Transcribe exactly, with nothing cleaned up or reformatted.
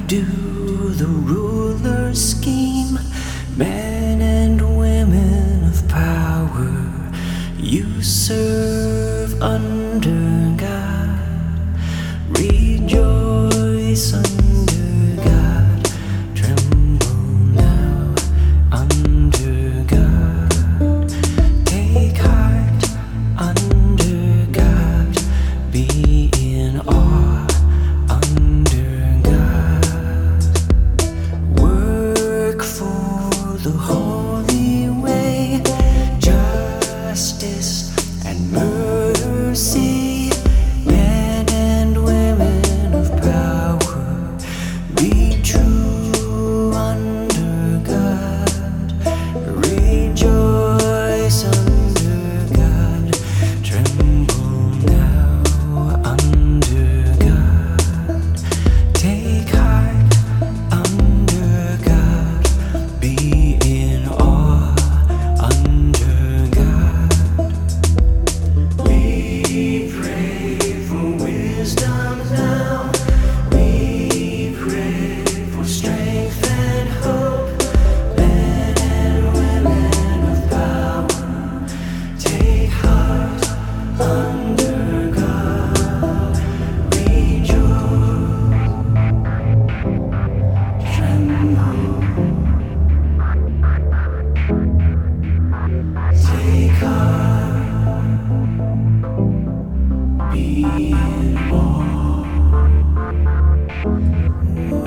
do the ruler's scheme? Men and women of power, you serve under God. Rejoice under God. Tremble now under God. Take heart under God. Be in awe under God. Work for the holy way, justice and mercy. Men and women of power, be true under God. Rejoice under God. Tremble now under God. Take heart under God. Be in awe under God. We pray for wisdom now. We pray for strength and hope. Men and women of power, take heart under God. Rejoice, tremble. Take heart, be in awe.